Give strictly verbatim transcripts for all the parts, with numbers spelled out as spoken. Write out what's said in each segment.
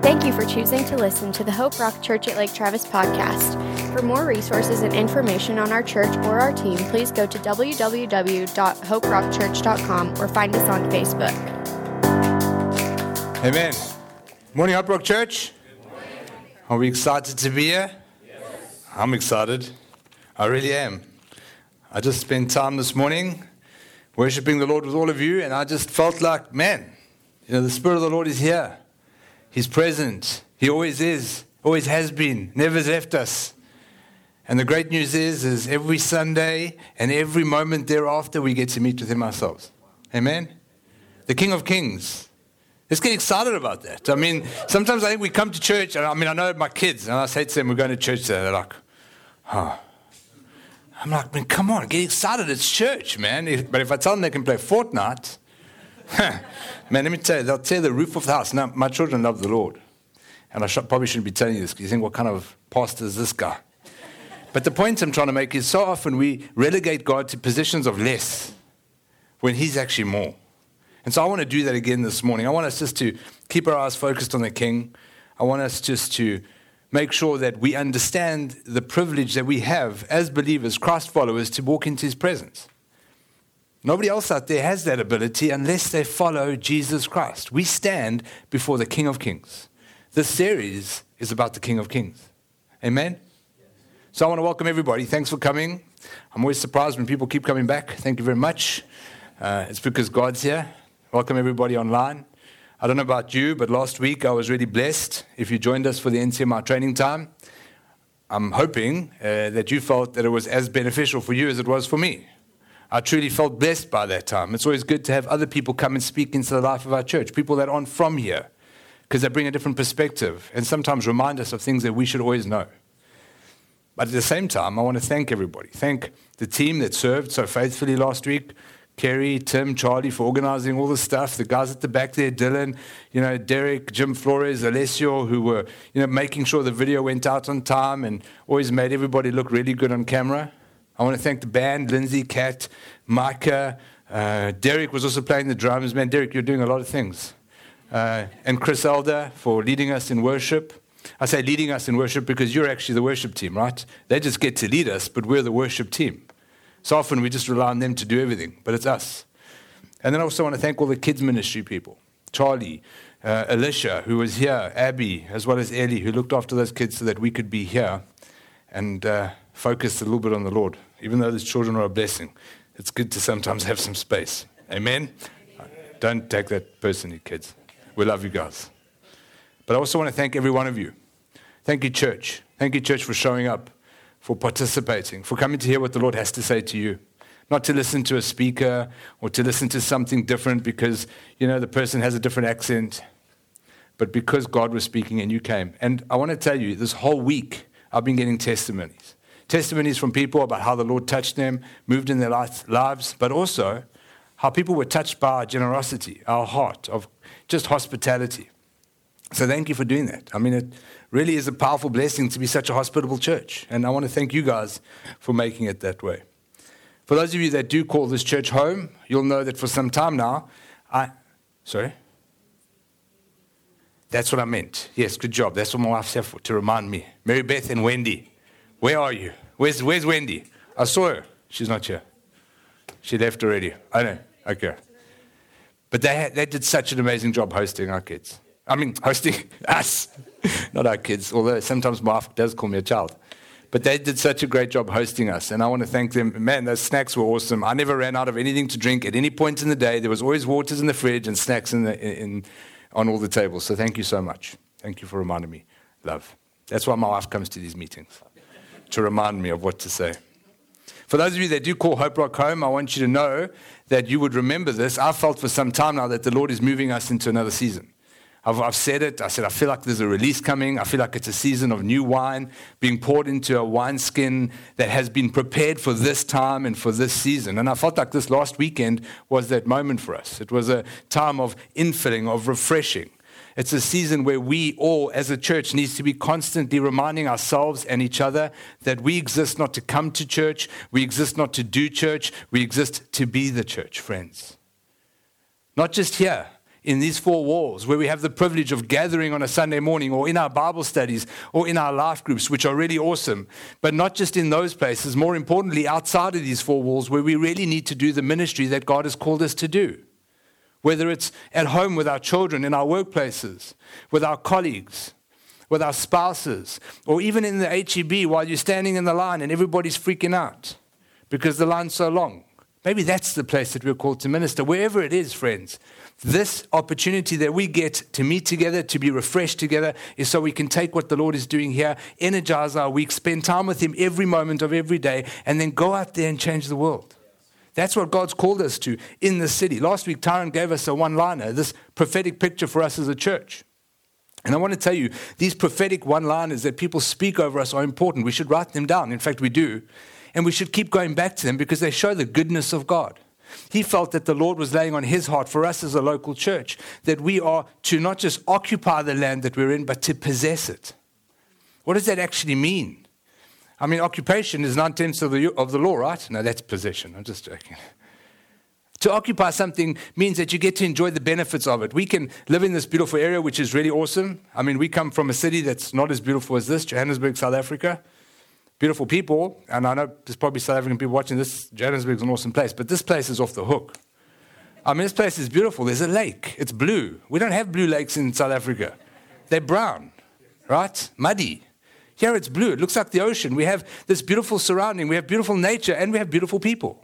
Thank you for choosing to listen to the Hope Rock Church at Lake Travis podcast. For more resources and information on our church or our team, please go to w w w dot hope rock church dot com or find us on Facebook. Amen. Morning, Hope Rock Church. Are we excited to be here? Yes. I'm excited. I really am. I just spent time this morning worshiping the Lord with all of you, and I just felt like, man, you know, the Spirit of the Lord is here. He's present. He always is, always has been, never left us. And the great news is, is every Sunday and every moment thereafter, we get to meet with Him ourselves. Amen? The King of Kings. Let's get excited about that. I mean, sometimes I think we come to church, and I mean, I know my kids, and I say to them, we're going to church today. They're like, oh. I'm like, man, come on, get excited. It's church, man. If, but if I tell them they can play Fortnite, man, let me tell you, they'll tear the roof off the house. Now, my children love the Lord. And I sh- probably shouldn't be telling you this because you think, what kind of pastor is this guy? But the point I'm trying to make is so often we relegate God to positions of less when He's actually more. And so I want to do that again this morning. I want us just to keep our eyes focused on the King. I want us just to make sure that we understand the privilege that we have as believers, Christ followers, to walk into His presence. Nobody else out there has that ability unless they follow Jesus Christ. We stand before the King of Kings. This series is about the King of Kings. Amen? So I want to welcome everybody. Thanks for coming. I'm always surprised when people keep coming back. Thank you very much. Uh, it's because God's here. Welcome everybody online. I don't know about you, but last week I was really blessed. If you joined us for the N C M I training time, I'm hoping uh, that you felt that it was as beneficial for you as it was for me. I truly felt blessed by that time. It's always good to have other people come and speak into the life of our church, people that aren't from here, because they bring a different perspective and sometimes remind us of things that we should always know. But at the same time, I want to thank everybody. Thank the team that served so faithfully last week. Kerry, Tim, Charlie for organizing all the stuff. The guys at the back there, Dylan, you know, Derek, Jim Flores, Alessio, who were, you know, making sure the video went out on time and always made everybody look really good on camera. I want to thank the band, Lindsay, Kat, Micah. Uh, Derek was also playing the drums. Man, Derek, you're doing a lot of things. Uh, and Chris Elder for leading us in worship. I say leading us in worship because you're actually the worship team, right? They just get to lead us, but we're the worship team. So often we just rely on them to do everything, but it's us. And then I also want to thank all the kids ministry people. Charlie, uh, Alicia, who was here, Abby, as well as Ellie, who looked after those kids so that we could be here and uh, focus a little bit on the Lord. Even though these children are a blessing, it's good to sometimes have some space. Amen? Don't take that personally, kids. We love you guys. But I also want to thank every one of you. Thank you, church. Thank you, church, for showing up, for participating, for coming to hear what the Lord has to say to you. Not to listen to a speaker or to listen to something different because, you know, the person has a different accent, but because God was speaking and you came. And I want to tell you, this whole week, I've been getting testimonies. Testimonies from people about how the Lord touched them, moved in their lives, but also how people were touched by our generosity, our heart of just hospitality. So thank you for doing that. I mean, it really is a powerful blessing to be such a hospitable church. And I want to thank you guys for making it that way. For those of you that do call this church home, you'll know that for some time now, I, sorry? That's what I meant. Yes, good job. That's what my wife's here for, to remind me. Mary Beth and Wendy. Where are you? Where's Where's Wendy? I saw her. She's not here. She left already. I know. Okay. But they had, they did such an amazing job hosting our kids. I mean, hosting us, not our kids, although sometimes my wife does call me a child. But they did such a great job hosting us, and I want to thank them. Man, those snacks were awesome. I never ran out of anything to drink at any point in the day. There was always waters in the fridge and snacks in the, in, on all the tables. So thank you so much. Thank you for reminding me. Love. That's why my wife comes to these meetings, to remind me of what to say. For those of you that do call Hope Rock home, I want you to know that you would remember this. I've felt for some time now that the Lord is moving us into another season. I've, I've said it. I said, I feel like there's a release coming. I feel like it's a season of new wine being poured into a wineskin that has been prepared for this time and for this season. And I felt like this last weekend was that moment for us. It was a time of infilling, of refreshing. It's a season where we all, as a church, needs to be constantly reminding ourselves and each other that we exist not to come to church, we exist not to do church, we exist to be the church, friends. Not just here, in these four walls, where we have the privilege of gathering on a Sunday morning or in our Bible studies or in our life groups, which are really awesome. But not just in those places, more importantly, outside of these four walls, where we really need to do the ministry that God has called us to do. Whether it's at home with our children, in our workplaces, with our colleagues, with our spouses, or even in the H E B while you're standing in the line and everybody's freaking out because the line's so long. Maybe that's the place that we're called to minister. Wherever it is, friends, this opportunity that we get to meet together, to be refreshed together, is so we can take what the Lord is doing here, energize our week, spend time with Him every moment of every day, and then go out there and change the world. That's what God's called us to in the city. Last week, Tyron gave us a one-liner, this prophetic picture for us as a church. And I want to tell you, these prophetic one-liners that people speak over us are important. We should write them down. In fact, we do. And we should keep going back to them because they show the goodness of God. He felt that the Lord was laying on His heart for us as a local church that we are to not just occupy the land that we're in, but to possess it. What does that actually mean? I mean, occupation is nine-tenths of the, of the law, right? No, that's possession. I'm just joking. To occupy something means that you get to enjoy the benefits of it. We can live in this beautiful area, which is really awesome. I mean, we come from a city that's not as beautiful as this, Johannesburg, South Africa. Beautiful people, and I know there's probably South African people watching this. Johannesburg is an awesome place, but this place is off the hook. I mean, this place is beautiful. There's a lake. It's blue. We don't have blue lakes in South Africa. They're brown, right? Muddy. Here it's blue. It looks like the ocean. We have this beautiful surrounding. We have beautiful nature, and we have beautiful people.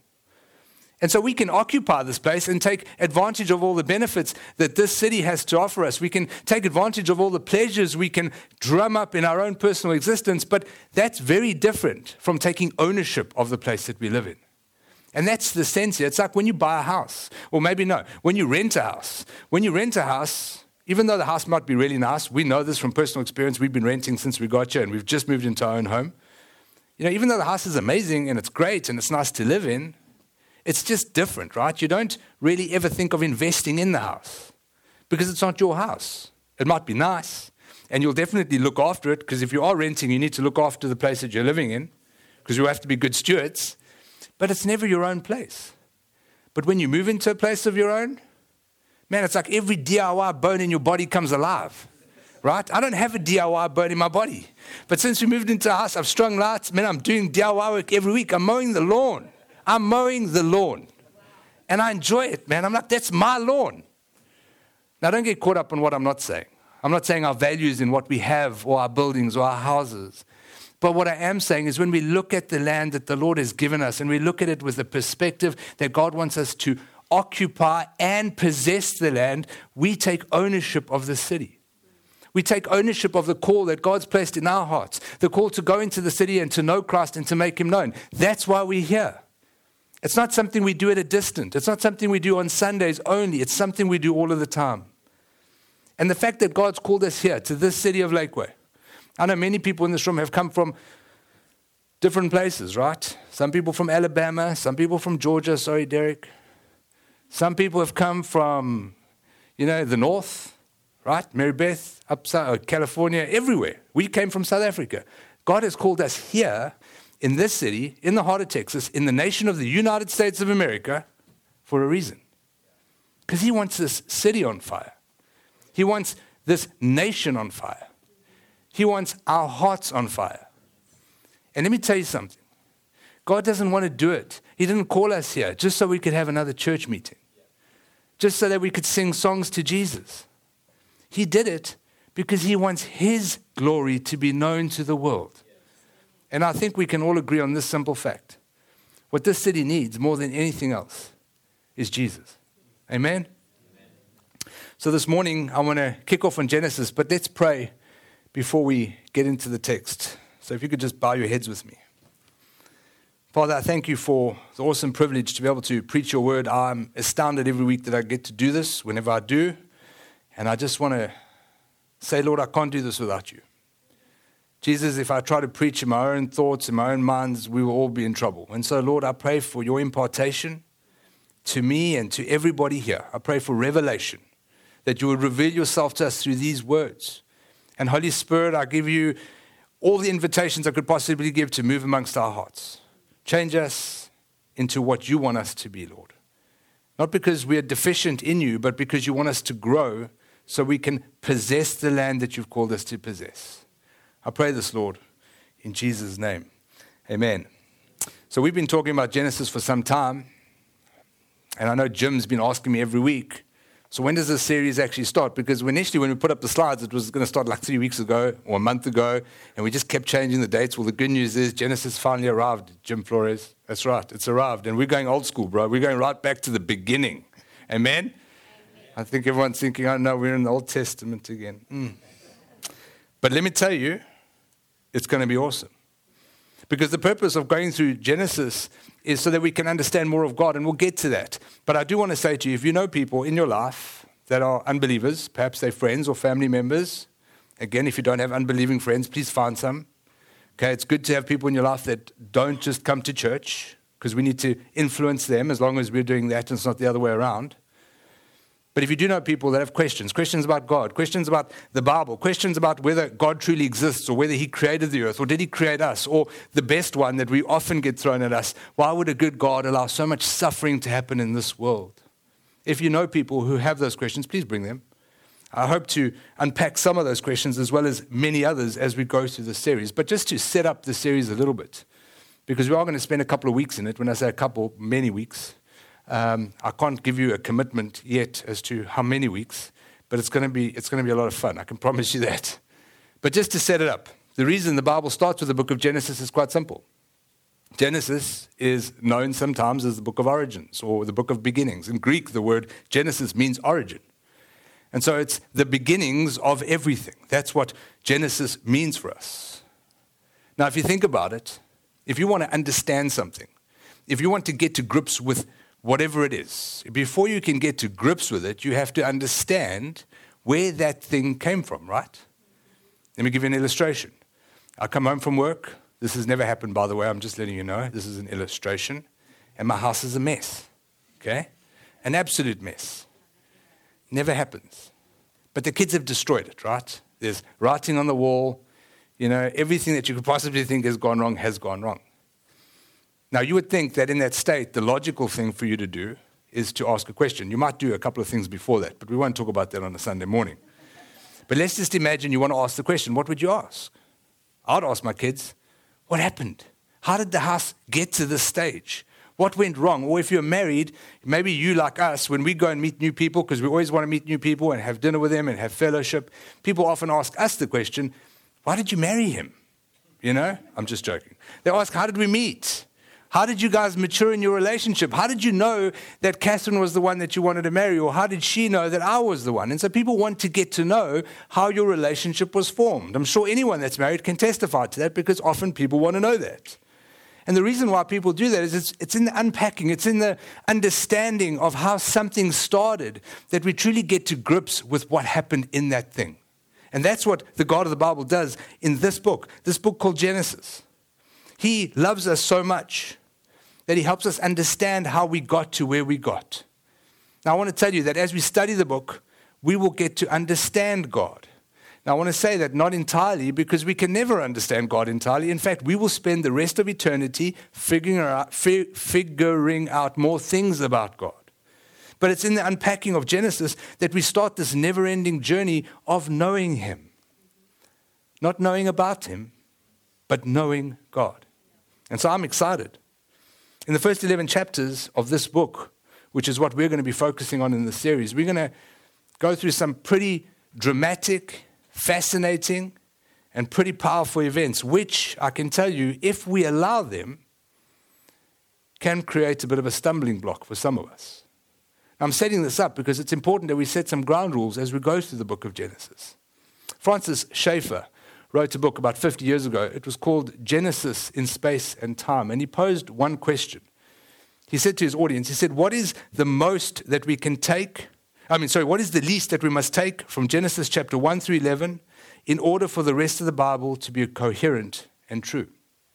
And so we can occupy this place and take advantage of all the benefits that this city has to offer us. We can take advantage of all the pleasures we can drum up in our own personal existence, but that's very different from taking ownership of the place that we live in. And that's the sense here. It's like when you buy a house, or maybe no, when you rent a house. When you rent a house, even though the house might be really nice, we know this from personal experience. We've been renting since we got here, and we've just moved into our own home. You know, even though the house is amazing and it's great and it's nice to live in, it's just different, right? You don't really ever think of investing in the house because it's not your house. It might be nice, and you'll definitely look after it because if you are renting, you need to look after the place that you're living in because you have to be good stewards, but it's never your own place. But when you move into a place of your own, man, it's like every D I Y bone in your body comes alive, right? I don't have a D I Y bone in my body, but since we moved into a house, I've strung lights. Man, I'm doing D I Y work every week. I'm mowing the lawn. I'm mowing the lawn, and I enjoy it, man. I'm like, that's my lawn. Now, don't get caught up on what I'm not saying. I'm not saying our values in what we have or our buildings or our houses. But what I am saying is when we look at the land that the Lord has given us and we look at it with the perspective that God wants us to occupy and possess the land, we take ownership of the city. We take ownership of the call that God's placed in our hearts, the call to go into the city and to know Christ and to make Him known. That's why we're here. It's not something we do at a distance. It's not something we do on Sundays only. It's something we do all of the time. And the fact that God's called us here to this city of Lakeway. I know many people in this room have come from different places, right? Some people from Alabama, some people from Georgia. Sorry, Derek. Some people have come from, you know, the north, right? Mary Beth, up south, California, everywhere. We came from South Africa. God has called us here in this city, in the heart of Texas, in the nation of the United States of America, for a reason. Because He wants this city on fire. He wants this nation on fire. He wants our hearts on fire. And let me tell you something. God doesn't want to do it. He didn't call us here just so we could have another church meeting, just so that we could sing songs to Jesus. He did it because He wants His glory to be known to the world. And I think we can all agree on this simple fact. What this city needs more than anything else is Jesus. Amen? Amen. So this morning, I want to kick off on Genesis, but let's pray before we get into the text. So if you could just bow your heads with me. Father, I thank You for the awesome privilege to be able to preach Your word. I'm astounded every week that I get to do this, whenever I do. And I just want to say, Lord, I can't do this without You. Jesus, if I try to preach in my own thoughts, in my own minds, we will all be in trouble. And so, Lord, I pray for Your impartation to me and to everybody here. I pray for revelation, that You would reveal Yourself to us through these words. And Holy Spirit, I give You all the invitations I could possibly give to move amongst our hearts. Change us into what You want us to be, Lord. Not because we are deficient in you, but because you want us to grow so we can possess the land that you've called us to possess. I pray this, Lord, in Jesus' name. Amen. So we've been talking about Genesis for some time, and I know Jim's been asking me every week, so when does this series actually start? Because initially when we put up the slides, it was going to start like three weeks ago or a month ago, and we just kept changing the dates. Well, the good news is Genesis finally arrived, Jim Flores. That's right, it's arrived. And we're going old school, bro. We're going right back to the beginning. Amen? Amen. I think everyone's thinking, oh, no, we're in the Old Testament again. Mm. But let me tell you, it's going to be awesome. Because the purpose of going through Genesis is so that we can understand more of God, and we'll get to that. But I do want to say to you, if you know people in your life that are unbelievers, perhaps they're friends or family members, again, if you don't have unbelieving friends, please find some. Okay, it's good to have people in your life that don't just come to church, because we need to influence them as long as we're doing that and it's not the other way around. But if you do know people that have questions, questions about God, questions about the Bible, questions about whether God truly exists or whether he created the earth or did he create us, or the best one that we often get thrown at us, why would a good God allow so much suffering to happen in this world? If you know people who have those questions, please bring them. I hope to unpack some of those questions as well as many others as we go through the series. But just to set up the series a little bit, because we are going to spend a couple of weeks in it. When I say a couple, many weeks. Um, I can't give you a commitment yet as to how many weeks, but it's going to be it's going to be a lot of fun. I can promise you that. But just to set it up, the reason the Bible starts with the book of Genesis is quite simple. Genesis is known sometimes as the book of origins or the book of beginnings. In Greek, the word Genesis means origin. And so it's the beginnings of everything. That's what Genesis means for us. Now, if you think about it, if you want to understand something, if you want to get to grips with whatever it is, before you can get to grips with it, you have to understand where that thing came from, right? Let me give you an illustration. I come home from work. This has never happened, by the way. I'm just letting you know. This is an illustration. And my house is a mess, okay? An absolute mess. Never happens. But the kids have destroyed it, right? There's writing on the wall. You know, everything that you could possibly think has gone wrong has gone wrong. Now, you would think that in that state, the logical thing for you to do is to ask a question. You might do a couple of things before that, but we won't talk about that on a Sunday morning. But let's just imagine you want to ask the question. What would you ask? I'd ask my kids, what happened? How did the house get to this stage? What went wrong? Or if you're married, maybe you, like us, when we go and meet new people, because we always want to meet new people and have dinner with them and have fellowship, people often ask us the question, why did you marry him? You know, I'm just joking. They ask, how did we meet? How did you guys mature in your relationship? How did you know that Catherine was the one that you wanted to marry? Or how did she know that I was the one? And so people want to get to know how your relationship was formed. I'm sure anyone that's married can testify to that, because often people want to know that. And the reason why people do that is it's, it's in the unpacking, it's in the understanding of how something started that we truly get to grips with what happened in that thing. And that's what the God of the Bible does in this book, this book called Genesis. He loves us so much that he helps us understand how we got to where we got. Now, I want to tell you that as we study the book, we will get to understand God. Now, I want to say that not entirely, because we can never understand God entirely. In fact, we will spend the rest of eternity figuring out, fi- figuring out more things about God. But it's in the unpacking of Genesis that we start this never-ending journey of knowing him. Not knowing about him, but knowing God. And so I'm excited. In the first eleven chapters of this book, which is what we're going to be focusing on in the series, we're going to go through some pretty dramatic, fascinating, and pretty powerful events, which I can tell you, if we allow them, can create a bit of a stumbling block for some of us. I'm setting this up because it's important that we set some ground rules as we go through the book of Genesis. Francis Schaeffer wrote a book about fifty years ago. It was called Genesis in Space and Time. And he posed one question. He said to his audience, he said, what is the most that we can take? I mean, sorry, what is the least that we must take from Genesis chapter one through eleven in order for the rest of the Bible to be coherent and true?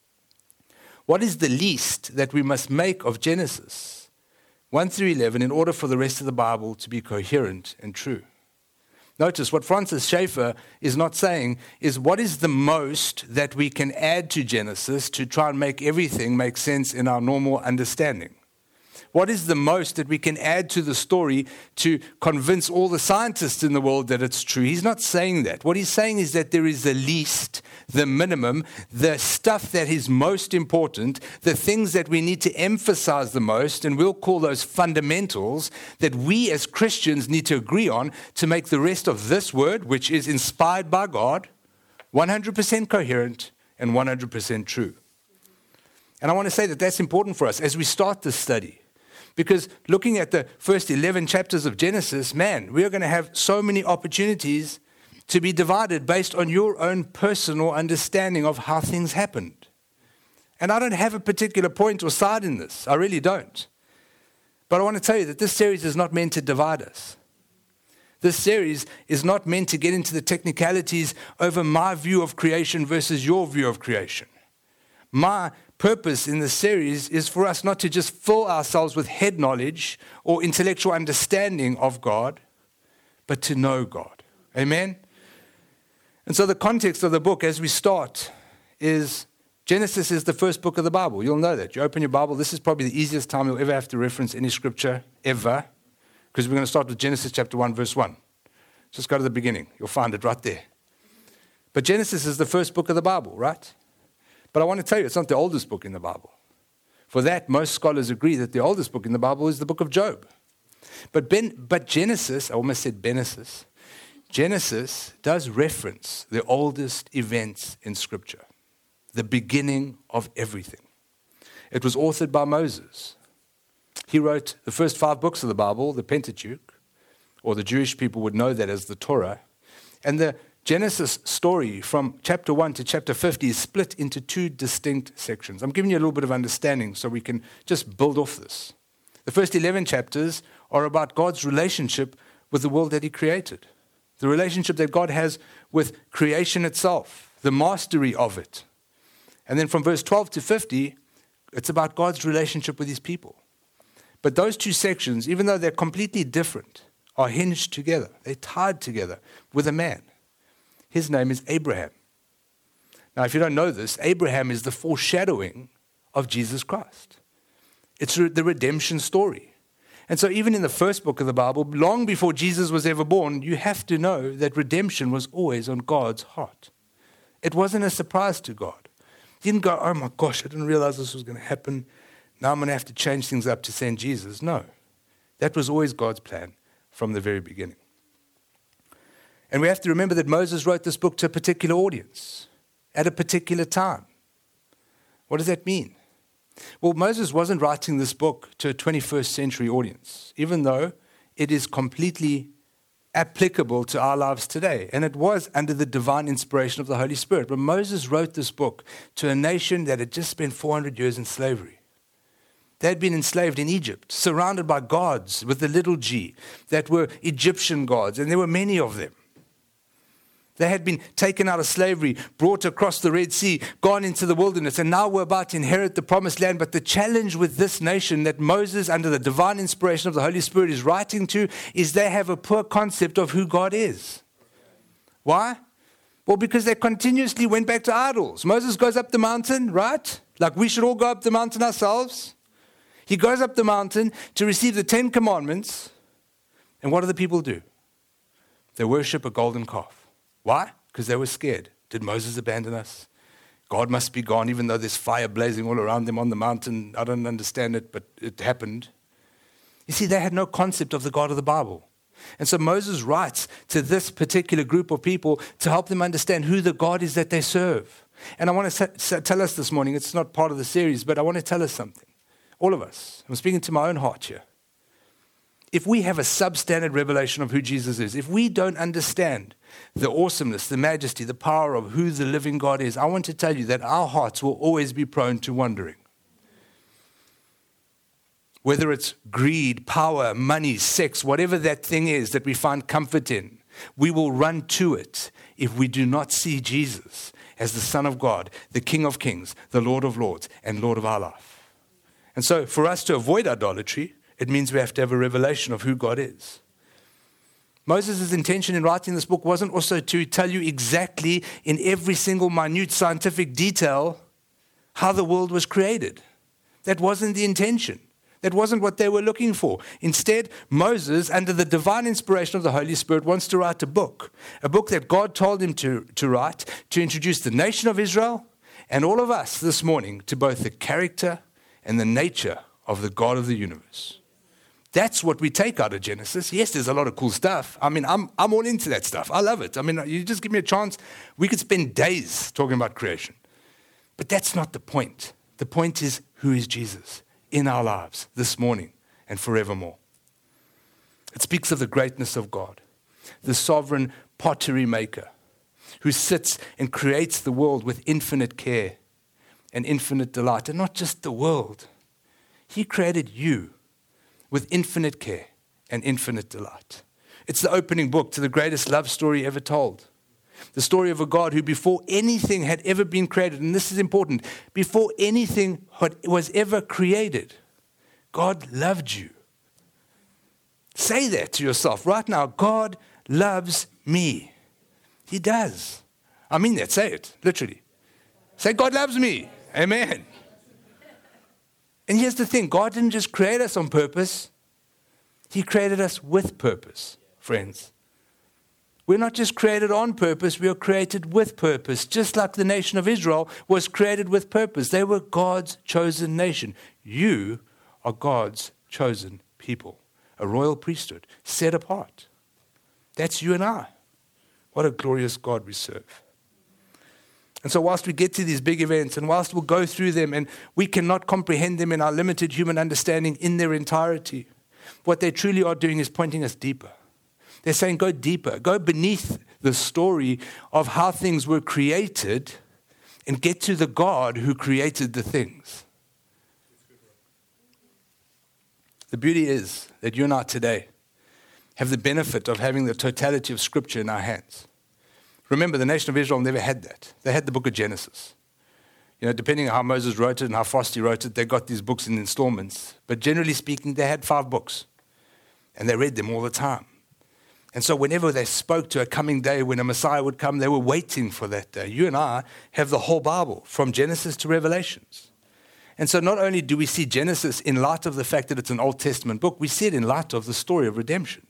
What is the least that we must make of Genesis one through eleven in order for the rest of the Bible to be coherent and true? Notice what Francis Schaeffer is not saying is what is the most that we can add to Genesis to try and make everything make sense in our normal understanding. What is the most that we can add to the story to convince all the scientists in the world that it's true? He's not saying that. What he's saying is that there is the least, the minimum, the stuff that is most important, the things that we need to emphasize the most, and we'll call those fundamentals, that we as Christians need to agree on to make the rest of this word, which is inspired by God, one hundred percent coherent and one hundred percent true. And I want to say that that's important for us as we start this study. Because looking at the first eleven chapters of Genesis, man, we are going to have so many opportunities to be divided based on your own personal understanding of how things happened. And I don't have a particular point or side in this. I really don't. But I want to tell you that this series is not meant to divide us. This series is not meant to get into the technicalities over my view of creation versus your view of creation. My purpose in this series is for us not to just fill ourselves with head knowledge or intellectual understanding of God, but to know God. Amen? And so the context of the book as we start is Genesis is the first book of the Bible. You'll know that. You open your Bible, this is probably the easiest time you'll ever have to reference any scripture, ever, because we're going to start with Genesis chapter one, verse one. Just go to the beginning. You'll find it right there. But Genesis is the first book of the Bible, right? But I want to tell you, it's not the oldest book in the Bible. For that, most scholars agree that the oldest book in the Bible is the book of Job. But ben, but Genesis, I almost said Benesis, Genesis does reference the oldest events in Scripture, the beginning of everything. It was authored by Moses. He wrote the first five books of the Bible, the Pentateuch, or the Jewish people would know that as the Torah. And the Genesis story from chapter one to chapter fifty is split into two distinct sections. I'm giving you a little bit of understanding so we can just build off this. The first eleven chapters are about God's relationship with the world that he created, the relationship that God has with creation itself, the mastery of it. And then from verse twelve to fifty, it's about God's relationship with his people. But those two sections, even though they're completely different, are hinged together. They're tied together with a man. His name is Abraham. Now, if you don't know this, Abraham is the foreshadowing of Jesus Christ. It's the redemption story. And so even in the first book of the Bible, long before Jesus was ever born, you have to know that redemption was always on God's heart. It wasn't a surprise to God. He didn't go, oh my gosh, I didn't realize this was going to happen. Now I'm going to have to change things up to send Jesus. No, that was always God's plan from the very beginning. And we have to remember that Moses wrote this book to a particular audience at a particular time. What does that mean? Well, Moses wasn't writing this book to a twenty-first century audience, even though it is completely applicable to our lives today. And it was under the divine inspiration of the Holy Spirit. But Moses wrote this book to a nation that had just spent four hundred years in slavery. They had been enslaved in Egypt, surrounded by gods with a little g that were Egyptian gods, and there were many of them. They had been taken out of slavery, brought across the Red Sea, gone into the wilderness, and now were about to inherit the promised land. But the challenge with this nation that Moses, under the divine inspiration of the Holy Spirit, is writing to is they have a poor concept of who God is. Why? Well, because they continuously went back to idols. Moses goes up the mountain, right? Like we should all go up the mountain ourselves. He goes up the mountain to receive the Ten Commandments. And what do the people do? They worship a golden calf. Why? Because they were scared. Did Moses abandon us? God must be gone, even though there's fire blazing all around them on the mountain. I don't understand it, but it happened. You see, they had no concept of the God of the Bible. And so Moses writes to this particular group of people to help them understand who the God is that they serve. And I want to tell us this morning, it's not part of the series, but I want to tell us something. All of us. I'm speaking to my own heart here. If we have a substandard revelation of who Jesus is, if we don't understand the awesomeness, the majesty, the power of who the living God is, I want to tell you that our hearts will always be prone to wandering. Whether it's greed, power, money, sex, whatever that thing is that we find comfort in, we will run to it if we do not see Jesus as the Son of God, the King of Kings, the Lord of Lords, and Lord of our life. And so for us to avoid idolatry, it means we have to have a revelation of who God is. Moses' intention in writing this book wasn't also to tell you exactly in every single minute scientific detail how the world was created. That wasn't the intention. That wasn't what they were looking for. Instead, Moses, under the divine inspiration of the Holy Spirit, wants to write a book, a book that God told him to, to write, to introduce the nation of Israel and all of us this morning to both the character and the nature of the God of the universe. That's what we take out of Genesis. Yes, there's a lot of cool stuff. I mean, I'm I'm all into that stuff. I love it. I mean, you just give me a chance, we could spend days talking about creation. But that's not the point. The point is, who is Jesus in our lives this morning and forevermore? It speaks of the greatness of God, the sovereign pottery maker who sits and creates the world with infinite care and infinite delight. And not just the world. He created you with infinite care and infinite delight. It's the opening book to the greatest love story ever told. The story of a God who before anything had ever been created, and this is important, before anything was ever created, God loved you. Say that to yourself right now. God loves me. He does. I mean that. Say it, literally. Say, God loves me. Amen. And here's the thing. God didn't just create us on purpose. He created us with purpose, friends. We're not just created on purpose. We are created with purpose. Just like the nation of Israel was created with purpose. They were God's chosen nation. You are God's chosen people. A royal priesthood, set apart. That's you and I. What a glorious God we serve. And so whilst we get to these big events and whilst we'll go through them and we cannot comprehend them in our limited human understanding in their entirety, what they truly are doing is pointing us deeper. They're saying go deeper, go beneath the story of how things were created and get to the God who created the things. The beauty is that you and I today have the benefit of having the totality of Scripture in our hands. Remember, the nation of Israel never had that. They had the book of Genesis. You know, depending on how Moses wrote it and how fast he wrote it, they got these books in installments. But generally speaking, they had five books. And they read them all the time. And so whenever they spoke to a coming day when a Messiah would come, they were waiting for that day. You and I have the whole Bible, from Genesis to Revelations. And so not only do we see Genesis in light of the fact that it's an Old Testament book, we see it in light of the story of redemption.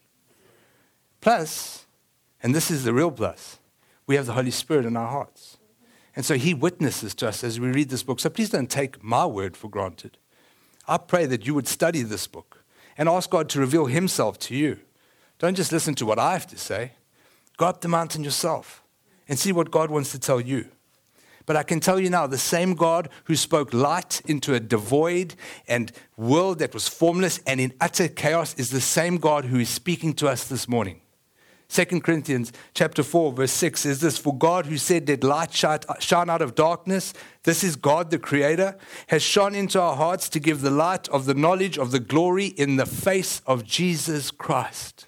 Plus, and this is the real plus, we have the Holy Spirit in our hearts. And so he witnesses to us as we read this book. So please don't take my word for granted. I pray that you would study this book and ask God to reveal himself to you. Don't just listen to what I have to say. Go up the mountain yourself and see what God wants to tell you. But I can tell you now, the same God who spoke light into a devoid and world that was formless and in utter chaos is the same God who is speaking to us this morning. Second Corinthians chapter four, verse six says this, for God who said, let light shine out of darkness, this is God the Creator, has shone into our hearts to give the light of the knowledge of the glory in the face of Jesus Christ.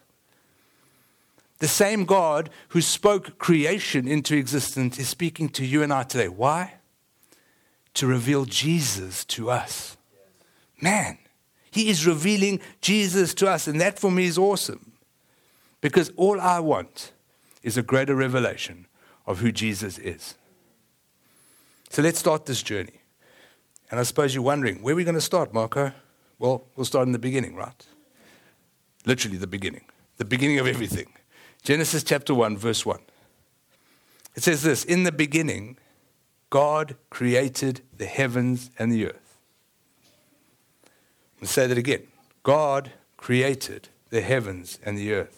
The same God who spoke creation into existence is speaking to you and I today. Why? To reveal Jesus to us. Man, he is revealing Jesus to us, and that for me is awesome. Because all I want is a greater revelation of who Jesus is. So let's start this journey. And I suppose you're wondering, where are we going to start, Marco? Well, we'll start in the beginning, right? Literally the beginning. The beginning of everything. Genesis chapter one, verse one. It says this, in the beginning, God created the heavens and the earth. Let's say that again. God created the heavens and the earth.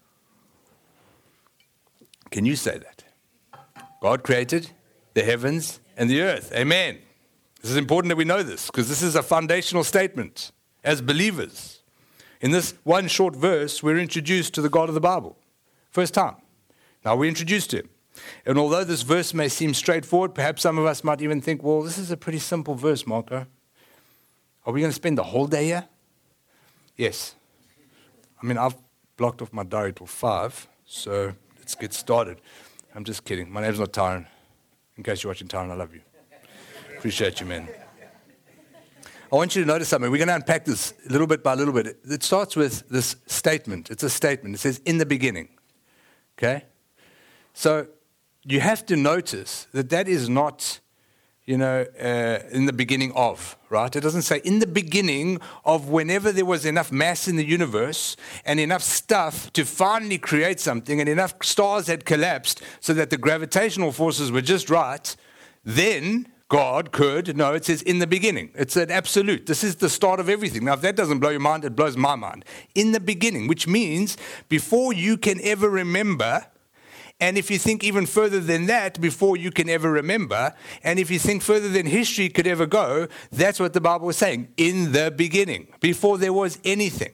Can you say that? God created the heavens and the earth. Amen. This is important that we know this because this is a foundational statement as believers. In this one short verse, we're introduced to the God of the Bible. First time. Now we're introduced to him. And although this verse may seem straightforward, perhaps some of us might even think, well, this is a pretty simple verse, Marco. Are we going to spend the whole day here? Yes. I mean, I've blocked off my diary till five, so let's get started. I'm just kidding. My name's not Tyron. In case you're watching Tyron, I love you. Appreciate you, man. I want you to notice something. We're going to unpack this little bit by little bit. It starts with this statement. It's a statement. It says, in the beginning. Okay? So you have to notice that that is not you know, uh, in the beginning of, right? It doesn't say in the beginning of whenever there was enough mass in the universe and enough stuff to finally create something and enough stars had collapsed so that the gravitational forces were just right, then God could. No, it says in the beginning. It's an absolute. This is the start of everything. Now, if that doesn't blow your mind, it blows my mind. In the beginning, which means before you can ever remember. And if you think even further than that, before you can ever remember, and if you think further than history could ever go, that's what the Bible was saying, in the beginning, before there was anything.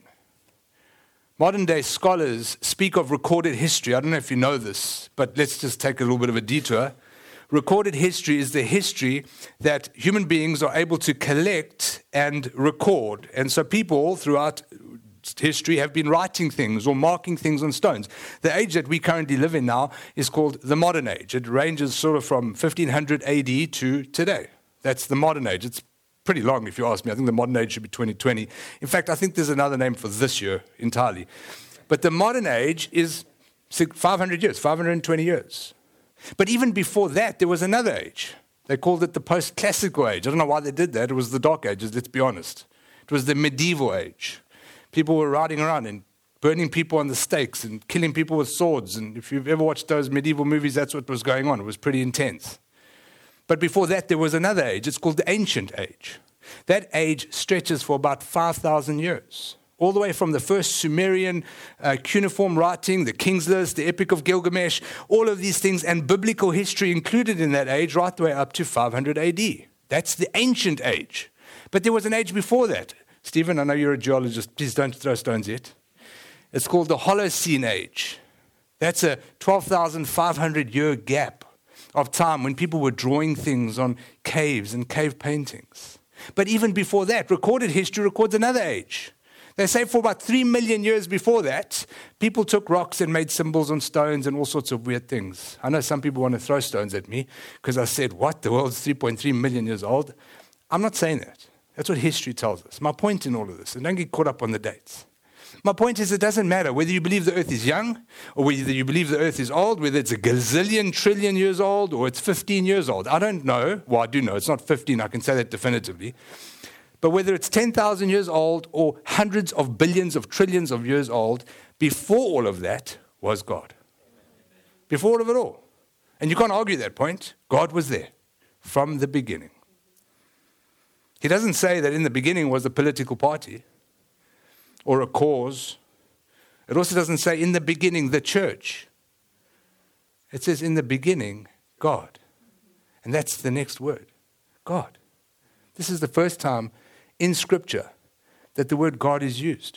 Modern day scholars speak of recorded history. I don't know if you know this, but let's just take a little bit of a detour. Recorded history is the history that human beings are able to collect and record. And so people throughout history have been writing things or marking things on stones. The age that we currently live in now is called the modern age. It ranges sort of from fifteen hundred A D to today. That's the modern age. It's pretty long if you ask me. I think the modern age should be twenty twenty. In fact, I think there's another name for this year entirely. But the modern age is five hundred years, five hundred twenty years. But even before that, there was another age. They called it the post-classical age. I don't know why they did that. It was the dark ages, let's be honest. It was the medieval age. People were riding around and burning people on the stakes and killing people with swords. And if you've ever watched those medieval movies, that's what was going on. It was pretty intense. But before that, there was another age. It's called the ancient age. That age stretches for about five thousand years, all the way from the first Sumerian uh, cuneiform writing, the King's List, the Epic of Gilgamesh, all of these things, and biblical history included in that age, right the way up to five hundred A D. That's the ancient age. But there was an age before that. Stephen, I know you're a geologist. Please don't throw stones yet. It's called the Holocene age. That's a twelve thousand five hundred year gap of time when people were drawing things on caves and cave paintings. But even before that, recorded history records another age. They say for about three million years before that, people took rocks and made symbols on stones and all sorts of weird things. I know some people want to throw stones at me because I said, what, the world's three point three million years old? I'm not saying that. That's what history tells us. My point in all of this, and don't get caught up on the dates. My point is it doesn't matter whether you believe the earth is young or whether you believe the earth is old, whether it's a gazillion trillion years old or it's fifteen years old. I don't know. Well, I do know. It's not fifteen. I can say that definitively. But whether it's ten thousand years old or hundreds of billions of trillions of years old, before all of that was God. Before all of it all. And you can't argue that point. God was there from the beginning. He doesn't say that in the beginning was a political party or a cause. It also doesn't say in the beginning the church. It says in the beginning God. And that's the next word, God. This is the first time in Scripture that the word God is used,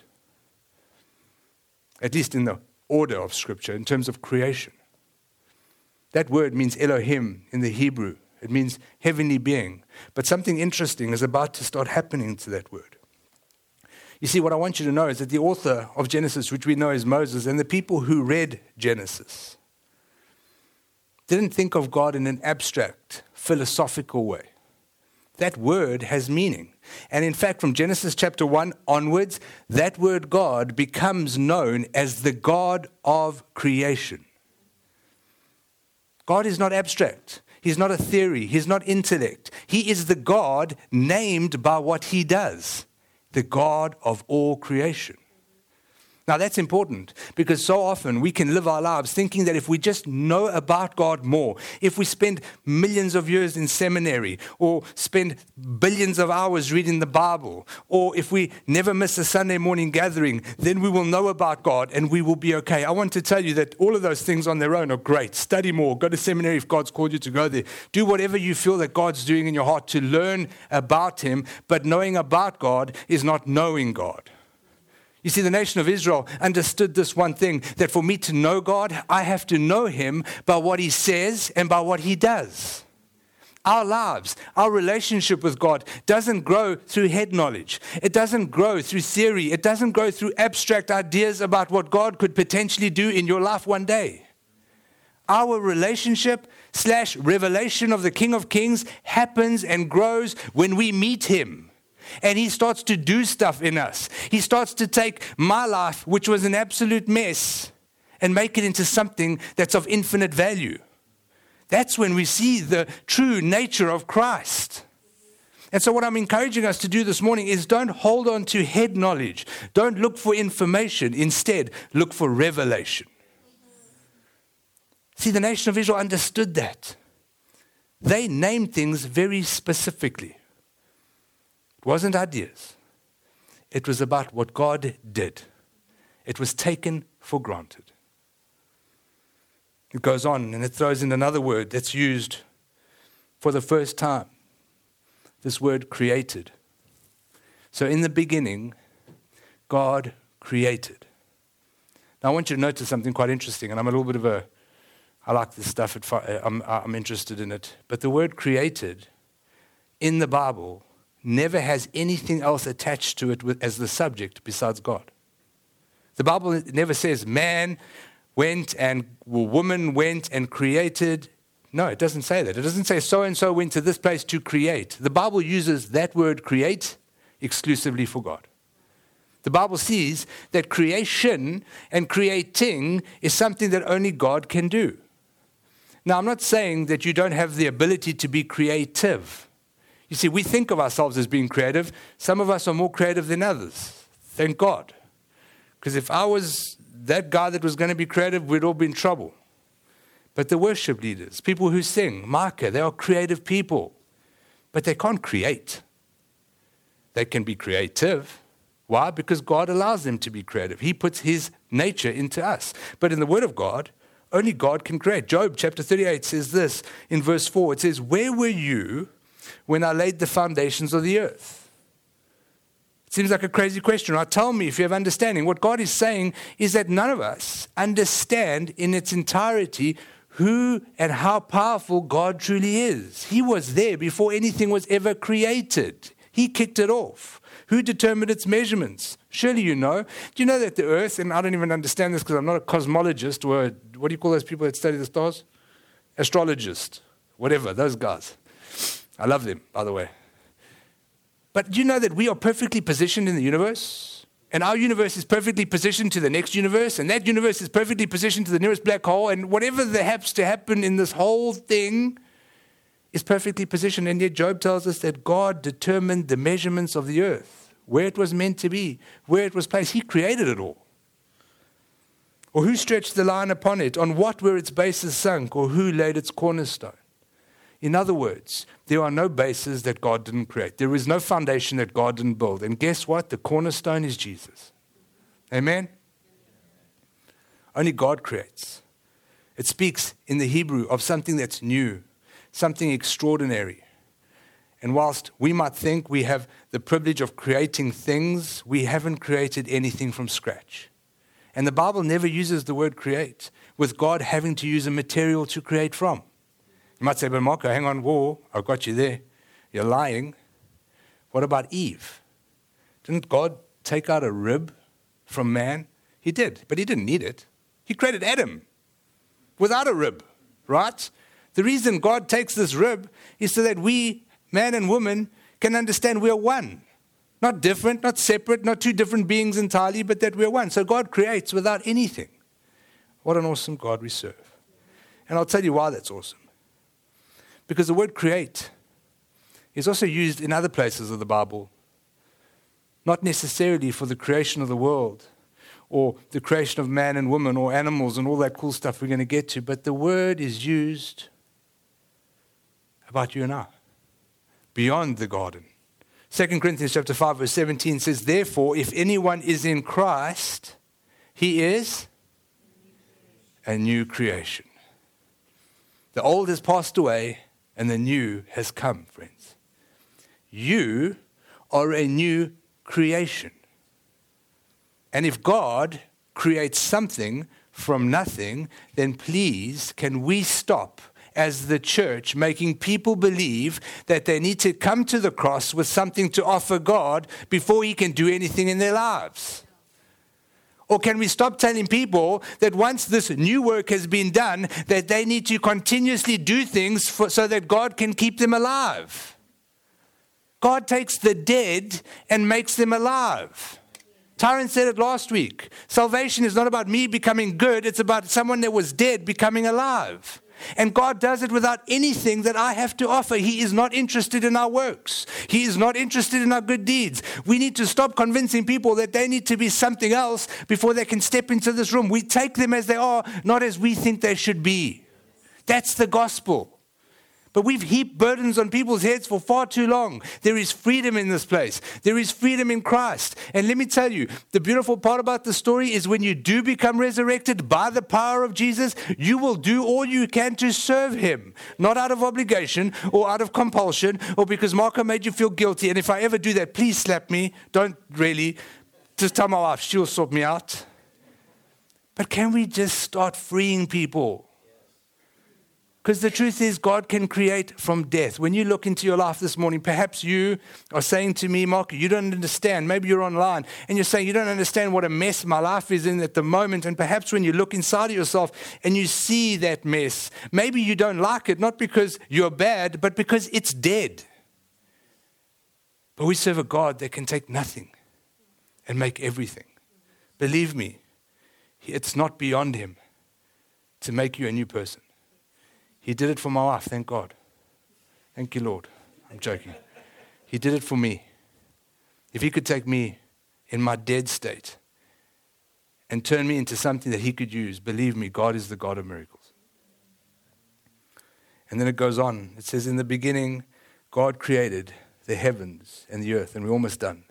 at least in the order of Scripture in terms of creation. That word means Elohim in the Hebrew. It means heavenly being. But something interesting is about to start happening to that word. You see, what I want you to know is that the author of Genesis, which we know as Moses, and the people who read Genesis didn't think of God in an abstract, philosophical way. That word has meaning. And in fact, from Genesis chapter one onwards, that word God becomes known as the God of creation. God is not abstract. He's not a theory. He's not intellect. He is the God named by what he does, the God of all creation. Now that's important because so often we can live our lives thinking that if we just know about God more, if we spend millions of years in seminary or spend billions of hours reading the Bible, or if we never miss a Sunday morning gathering, then we will know about God and we will be okay. I want to tell you that all of those things on their own are great. Study more. Go to seminary if God's called you to go there. Do whatever you feel that God's doing in your heart to learn about him, but knowing about God is not knowing God. You see, the nation of Israel understood this one thing, that for me to know God, I have to know him by what he says and by what he does. Our lives, our relationship with God doesn't grow through head knowledge. It doesn't grow through theory. It doesn't grow through abstract ideas about what God could potentially do in your life one day. Our relationship slash revelation of the King of Kings happens and grows when we meet him. And he starts to do stuff in us. He starts to take my life, which was an absolute mess, and make it into something that's of infinite value. That's when we see the true nature of Christ. And so what I'm encouraging us to do this morning is don't hold on to head knowledge. Don't look for information. Instead, look for revelation. See, the nation of Israel understood that. They named things very specifically. It wasn't ideas. It was about what God did. It was taken for granted. It goes on and it throws in another word that's used for the first time. This word created. So in the beginning, God created. Now I want you to notice something quite interesting, and I'm a little bit of a, I like this stuff, I'm, I'm interested in it. But the word created in the Bible never has anything else attached to it as the subject besides God. The Bible never says man went and well, woman went and created. No, it doesn't say that. It doesn't say so-and-so went to this place to create. The Bible uses that word create exclusively for God. The Bible sees that creation and creating is something that only God can do. Now, I'm not saying that you don't have the ability to be creative. You see, we think of ourselves as being creative. Some of us are more creative than others. Thank God. Because if I was that guy that was going to be creative, we'd all be in trouble. But the worship leaders, people who sing, Micah, they are creative people. But they can't create. They can be creative. Why? Because God allows them to be creative. He puts his nature into us. But in the Word of God, only God can create. Job chapter thirty-eight says this in verse four. It says, where were you when I laid the foundations of the earth? It seems like a crazy question, right? Tell me if you have understanding. What God is saying is that none of us understand in its entirety who and how powerful God truly is. He was there before anything was ever created. He kicked it off. Who determined its measurements? Surely you know. Do you know that the earth, and I don't even understand this because I'm not a cosmologist, or a, what do you call those people that study the stars? Astrologist, whatever, those guys. I love them, by the way. But do you know that we are perfectly positioned in the universe? And our universe is perfectly positioned to the next universe, and that universe is perfectly positioned to the nearest black hole, and whatever that happens to happen in this whole thing is perfectly positioned. And yet Job tells us that God determined the measurements of the earth, where it was meant to be, where it was placed. He created it all. Or who stretched the line upon it? On what were its bases sunk? Or who laid its cornerstone? In other words, there are no bases that God didn't create. There is no foundation that God didn't build. And guess what? The cornerstone is Jesus. Amen? Only God creates. It speaks in the Hebrew of something that's new, something extraordinary. And whilst we might think we have the privilege of creating things, we haven't created anything from scratch. And the Bible never uses the word create, with God having to use a material to create from. You might say, but Marco, hang on, whoa, I've got you there. You're lying. What about Eve? Didn't God take out a rib from man? He did, but he didn't need it. He created Adam without a rib, right? The reason God takes this rib is so that we, man and woman, can understand we are one. Not different, not separate, not two different beings entirely, but that we are one. So God creates without anything. What an awesome God we serve. And I'll tell you why that's awesome. Because the word create is also used in other places of the Bible, not necessarily for the creation of the world or the creation of man and woman or animals and all that cool stuff we're going to get to, but the word is used about you and I, beyond the garden. Second Corinthians chapter five, verse seventeen says, therefore, if anyone is in Christ, he is a new creation. The old has passed away, and the new has come, friends. You are a new creation. And if God creates something from nothing, then please, can we stop as the church making people believe that they need to come to the cross with something to offer God before he can do anything in their lives? Or can we stop telling people that once this new work has been done, that they need to continuously do things for, so that God can keep them alive? God takes the dead and makes them alive. Tyron said it last week. Salvation is not about me becoming good. It's about someone that was dead becoming alive. And God does it without anything that I have to offer. He is not interested in our works. He is not interested in our good deeds. We need to stop convincing people that they need to be something else before they can step into this room. We take them as they are, not as we think they should be. That's the gospel. But we've heaped burdens on people's heads for far too long. There is freedom in this place. There is freedom in Christ. And let me tell you, the beautiful part about the story is when you do become resurrected by the power of Jesus, you will do all you can to serve him. Not out of obligation or out of compulsion or because Marco made you feel guilty. And if I ever do that, please slap me. Don't really. Just tell my wife, she'll sort me out. But can we just start freeing people? Because the truth is, God can create from death. When you look into your life this morning, perhaps you are saying to me, Mark, you don't understand. Maybe you're online and you're saying, you don't understand what a mess my life is in at the moment. And perhaps when you look inside of yourself and you see that mess, maybe you don't like it, not because you're bad, but because it's dead. But we serve a God that can take nothing and make everything. Believe me, it's not beyond him to make you a new person. He did it for my wife, thank God. Thank you, Lord. I'm joking. He did it for me. If he could take me in my dead state and turn me into something that he could use, believe me, God is the God of miracles. And then it goes on. It says, in the beginning, God created the heavens and the earth. And we're almost done.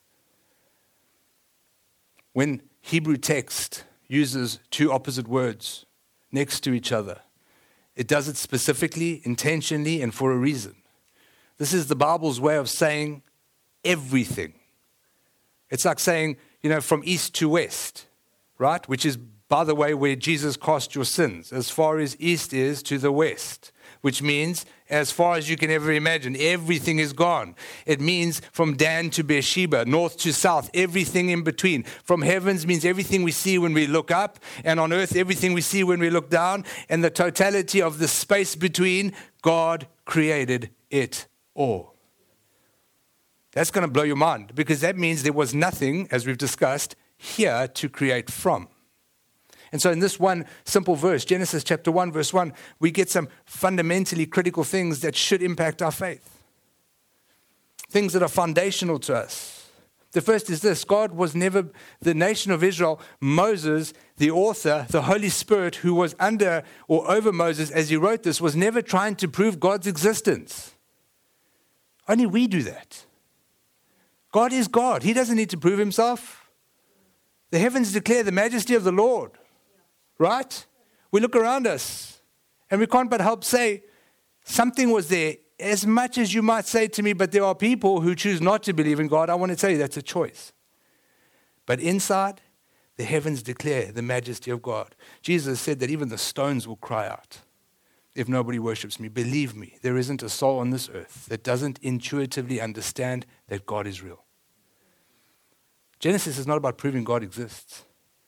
When Hebrew text uses two opposite words next to each other, it does it specifically, intentionally, and for a reason. This is the Bible's way of saying everything. It's like saying, you know, from east to west, right? Which is, by the way, where Jesus cast your sins, as far as east is to the west. Which means, as far as you can ever imagine, everything is gone. It means from Dan to Beersheba, north to south, everything in between. From heavens means everything we see when we look up, and on earth, everything we see when we look down, and the totality of the space between, God created it all. That's going to blow your mind, because that means there was nothing, as we've discussed, here to create from. And so in this one simple verse, Genesis chapter one, verse one, we get some fundamentally critical things that should impact our faith. Things that are foundational to us. The first is this: God was never, the nation of Israel, Moses, the author, the Holy Spirit who was under or over Moses as he wrote this, was never trying to prove God's existence. Only we do that. God is God. He doesn't need to prove himself. The heavens declare the majesty of the Lord. Right? We look around us and we can't but help say something was there. As much as you might say to me, but there are people who choose not to believe in God, I want to tell you that's a choice. But inside, the heavens declare the majesty of God. Jesus said that even the stones will cry out if nobody worships me. Believe me, there isn't a soul on this earth that doesn't intuitively understand that God is real. Genesis is not about proving God exists.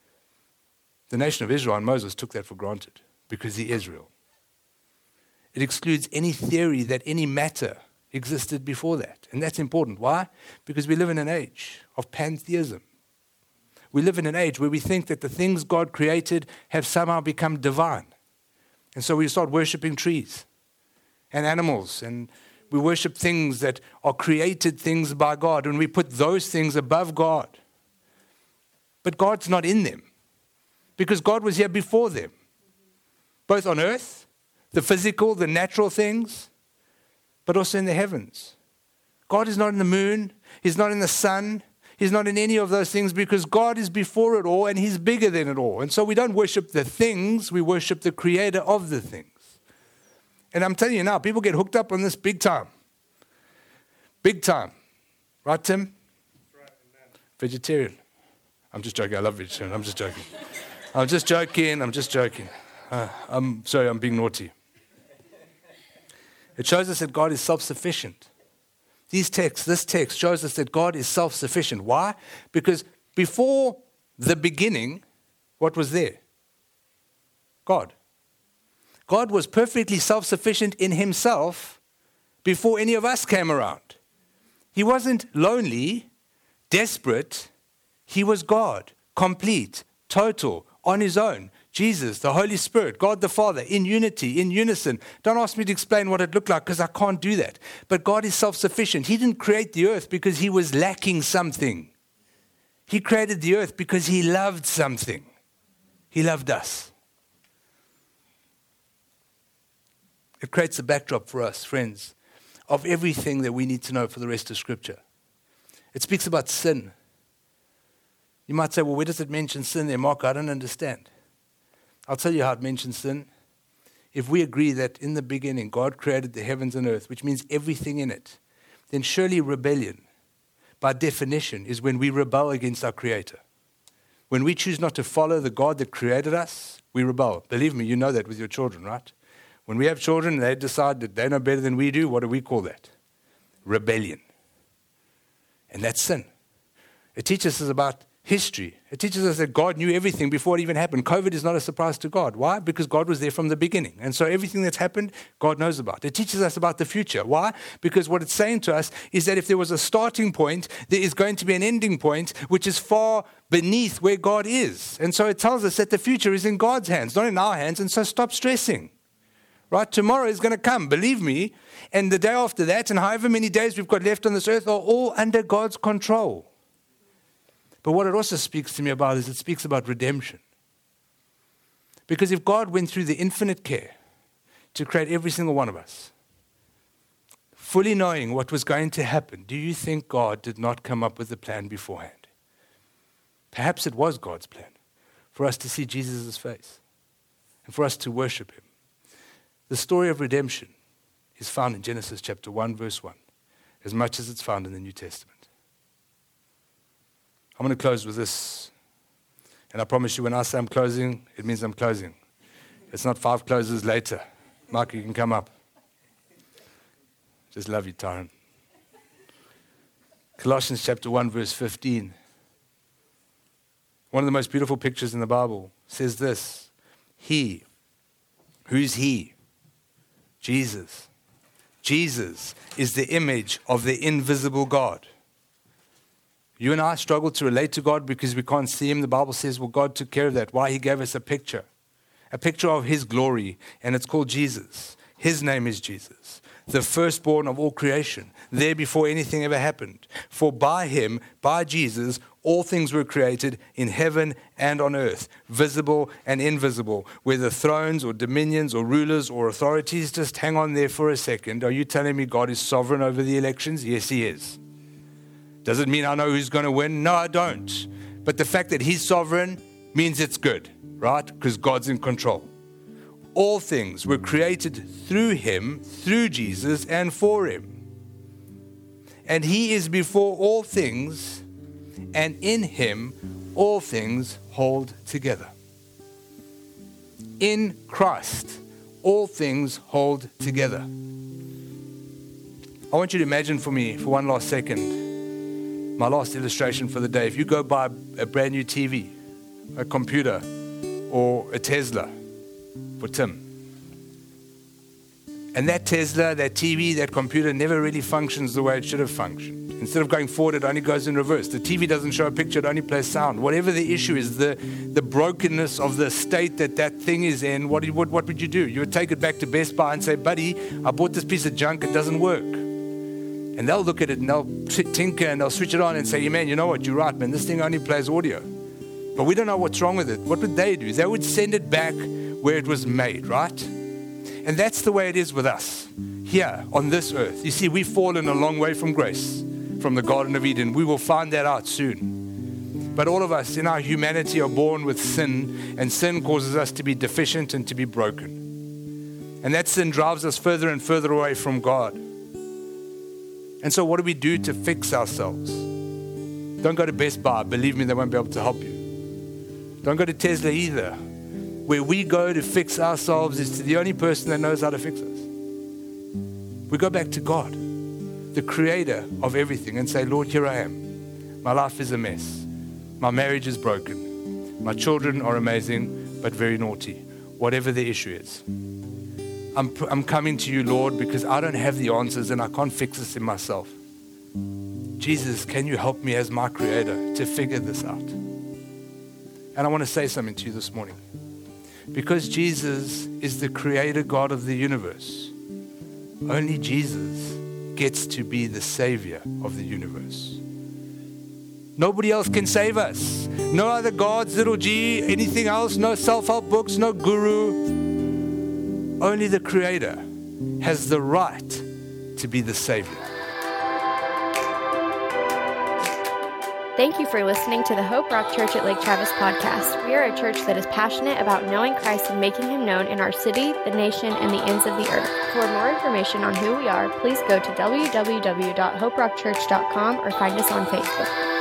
The nation of Israel and Moses took that for granted because he is real. It excludes any theory that any matter existed before that. And that's important. Why? Because we live in an age of pantheism. We live in an age where we think that the things God created have somehow become divine. And so we start worshiping trees and animals, and we worship things that are created things by God, and we put those things above God. But God's not in them. Because God was here before them, both on earth, the physical, the natural things, but also in the heavens. God is not in the moon. He's not in the sun. He's not in any of those things because God is before it all and he's bigger than it all. And so we don't worship the things, we worship the creator of the things. And I'm telling you now, people get hooked up on this big time. Big time. Right, Tim? That's right, amen. Vegetarian. I'm just joking. I love vegetarian. I'm just joking. I'm just joking, I'm just joking. Uh, I'm sorry, I'm being naughty. It shows us that God is self-sufficient. These texts, this text shows us that God is self-sufficient. Why? Because before the beginning, what was there? God. God was perfectly self-sufficient in himself before any of us came around. He wasn't lonely, desperate, He was God, complete, total, on his own. Jesus, the Holy Spirit, God the Father, in unity, in unison. Don't ask me to explain what it looked like because I can't do that. But God is self-sufficient. He didn't create the earth because he was lacking something. He created the earth because he loved something. He loved us. It creates a backdrop for us, friends, of everything that we need to know for the rest of Scripture. It speaks about sin. You might say, well, where does it mention sin there, Mark? I don't understand. I'll tell you how it mentions sin. If we agree that in the beginning God created the heavens and earth, which means everything in it, then surely rebellion, by definition, is when we rebel against our Creator. When we choose not to follow the God that created us, we rebel. Believe me, you know that with your children, right? When we have children and they decide that they know better than we do, what do we call that? Rebellion. And that's sin. It teaches us about history. It teaches us that God knew everything before it even happened. COVID is not a surprise to God. Why? Because God was there from the beginning. And so everything that's happened, God knows about. It teaches us about the future. Why? Because what it's saying to us is that if there was a starting point, there is going to be an ending point, which is far beneath where God is. And so it tells us that the future is in God's hands, not in our hands. And so stop stressing. Right? Tomorrow is going to come, believe me. And the day after that, and however many days we've got left on this earth, are all under God's control. But what it also speaks to me about is it speaks about redemption. Because if God went through the infinite care to create every single one of us, fully knowing what was going to happen, do you think God did not come up with a plan beforehand? Perhaps it was God's plan for us to see Jesus' face and for us to worship him. The story of redemption is found in Genesis chapter one, verse one, as much as it's found in the New Testament. I'm going to close with this. And I promise you, when I say I'm closing, it means I'm closing. It's not five closes later. Mark, you can come up. Just love you, Tyron. Colossians chapter one, verse fifteen. One of the most beautiful pictures in the Bible says this. He. Who's he? Jesus. Jesus is the image of the invisible God. You and I struggle to relate to God because we can't see him. The Bible says, well, God took care of that. Why? He gave us a picture, a picture of his glory, and it's called Jesus. His name is Jesus, the firstborn of all creation, there before anything ever happened. For by him, by Jesus, all things were created in heaven and on earth, visible and invisible, whether thrones or dominions or rulers or authorities. Just hang on there for a second. Are you telling me God is sovereign over the elections? Yes, he is. Does it mean I know who's going to win? No, I don't. But the fact that he's sovereign means it's good, right? Because God's in control. All things were created through him, through Jesus, and for him. And he is before all things, and in him all things hold together. In Christ, all things hold together. I want you to imagine for me, for one last second, my last illustration for the day. If you go buy a brand new T V, a computer, or a Tesla for Tim, and that Tesla, that T V, that computer never really functions the way it should have functioned. Instead of going forward, it only goes in reverse. The T V doesn't show a picture, it only plays sound. Whatever the issue is, the, the brokenness of the state that that thing is in, what, what, what would you do? You would take it back to Best Buy and say, buddy, I bought this piece of junk, it doesn't work. And they'll look at it and they'll tinker and they'll switch it on and say, yeah, man, you know what, you're right, man, this thing only plays audio. But we don't know what's wrong with it. What would they do? They would send it back where it was made, right? And that's the way it is with us here on this earth. You see, we've fallen a long way from grace, from the Garden of Eden. We will find that out soon. But all of us in our humanity are born with sin, and sin causes us to be deficient and to be broken. And that sin drives us further and further away from God. And so what do we do to fix ourselves? Don't go to Best Buy. Believe me, they won't be able to help you. Don't go to Tesla either. Where we go to fix ourselves is to the only person that knows how to fix us. We go back to God, the creator of everything, and say, Lord, here I am. My life is a mess. My marriage is broken. My children are amazing, but very naughty. Whatever the issue is. I'm, I'm coming to you, Lord, because I don't have the answers and I can't fix this in myself. Jesus, can you help me as my creator to figure this out? And I want to say something to you this morning. Because Jesus is the creator God of the universe, only Jesus gets to be the savior of the universe. Nobody else can save us. No other gods, little g, anything else, no self-help books, no guru. Only the creator has the right to be the savior. Thank you for listening to the Hope Rock Church at Lake Travis podcast. We are a church that is passionate about knowing Christ and making him known in our city, the nation, and the ends of the earth. For more information on who we are, please go to w w w dot hope rock church dot com or find us on Facebook.